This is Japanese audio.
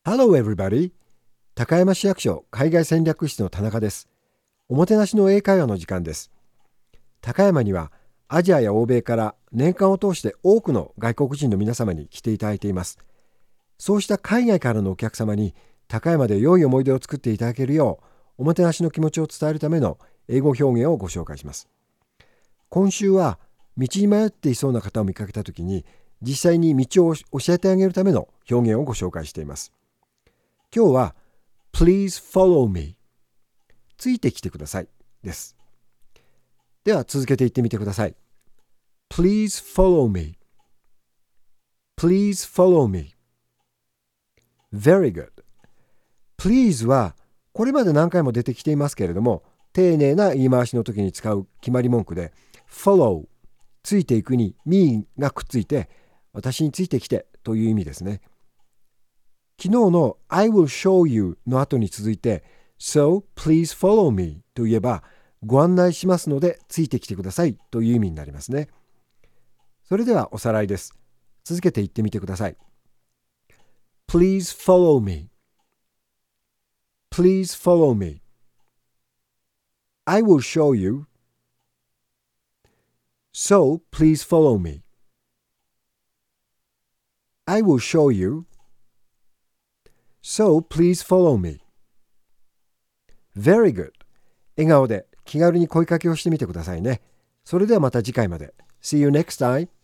Hello everybody! 高山市役所海外戦略室の田中です。おもてなしの英会話の時間です。高山にはアジアや欧米から年間を通して多くの外国人の皆様に来ていただいています。そうした海外からのお客様に高山で良い思い出を作っていただけるようおもてなしの気持ちを伝えるための英語表現をご紹介します。今週は道に迷っていそうな方を見かけたときに実際に道を教えてあげるための表現をご紹介しています。今日は Please follow me ついてきてくださいです。では続けて言ってみてください。Please follow me. Please follow me. Very good. Please はこれまで何回も出てきていますけれども、丁寧な言い回しの時に使う決まり文句で follow ついていくに me がくっついて私についてきてという意味ですね。昨日の I will show you の後に続いて So please follow me と言えばご案内しますのでついてきてくださいという意味になりますね。それではおさらいです。続けて言ってみてください。Please follow me. Please follow me. I will show you. So please follow me. I will show you.So please follow me. Very good. 笑顔で気軽に声かけをしてみてくださいね。それではまた次回まで。See you next time.